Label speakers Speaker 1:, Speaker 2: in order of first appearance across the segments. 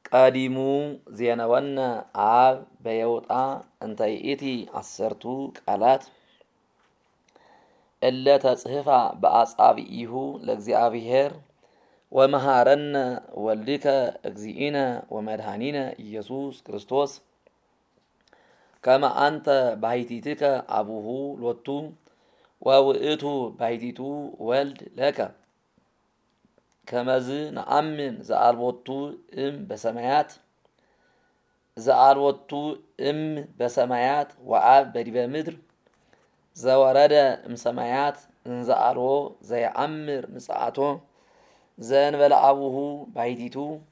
Speaker 1: ቀዲሙ ዜነወነ አብ በየውጣ እንተ ይእቲ 10 ቃላት እለ ተጽሕፋ በአጻብዒሁ ለእግዚአብሔር ወመሃረነ ወልድከ እግዚእነ ወመድኃኒነ ኢየሱስ ክርስቶስ ከመ አንተ ባሕቲትከ አቡሁ ሎቱ ወውእቱ ባሕቲቱ ወልድ ለከ ከመዝ ነአምን ዘአልቦቱ እም በሰማያት ወአብ በዲበ ምድር ዘወረደ እምሰማያት እንዘ አልቦ ዘየአምር ምጽአቶ ዘእንበለ አቡሁ ባሕቲቱ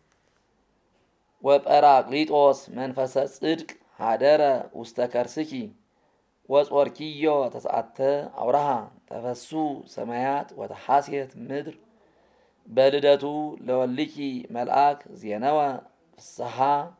Speaker 1: ወጰራቅሊጦስ መንፈሰ ጽድቅ ሀደረ ውስተ ከርስኪ ወጾርኪዮ ተስዓተ አውራሃ ተፈሱ ሰማያት ወተሐስየት ምድር በልደቱ ለወልኪ መልአክ ዜነወ ፍስሓ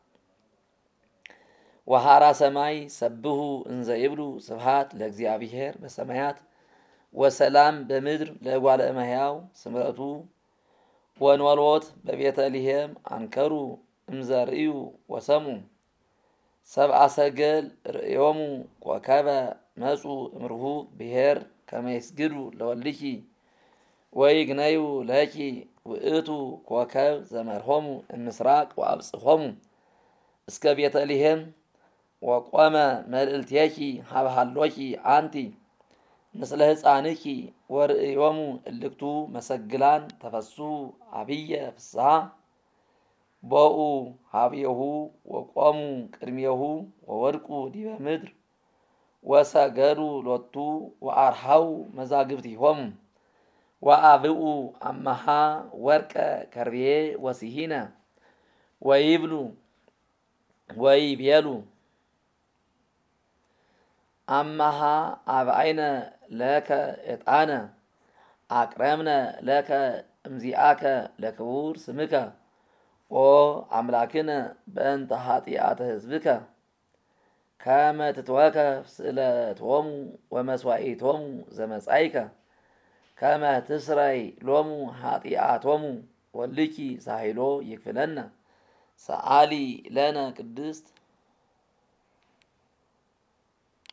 Speaker 1: ወሃራ ሰማይ ሰብሁ እንዘ ይብሉ ስብሐት ለእግዚአብሔር በሰማያት ወሰላም በምድር ለእጓለ እመሕያው ስምረቱ ወንወልዎት በቤተልሔም አንከሩ እምዘርእዩ ወሰሙ ሰብአ ሰገል ርእዮሙ ኮከበ መጹ እምርሁ ብሔር ከመ ይስግዱ ለወልኪ ወይግነዩ ለኪ ውእቱ ኮከብ ዘመርሆሙ እምስራቅ ወአብጽሖሙ እስከ ቤተልሔም ወቆመ መልእልቴኪ ሀብሃሎኪ አንቲ ምስለ ሕፃንኪ ወርእዮሙ እልክቱ መሰግላን ተፈሱ አብየ ፍስሓ ቦኡ ሀብየሁ ወቆሙ ቅድሜሁ ወወድቁ ዲበ ምድር ወሰገዱ ሎቱ ወአርሃው መዛግብቲሆሙ ወአብኡ አመሃ ወርቀ ከርቤ ወሲሂነ ወይብሉ ወይቤሉ አመሃ አብአይነ ለከ ዕጣነ አቅረምነ ለከ እምዚአከ ለክቡር ስምከ ኦ አምላክነ በእንተ ኃጢአተ ሕዝብከ ከመ ትትወከፍ ስእለቶሙ ወመስዋዕቶሙ ዘመጻእከ ከመ ትስረይ ሎሙ ኃጢአቶሙ ወልኪ ሳሂሎ ይክፍለነ ሰአሊ ለነ ቅድስት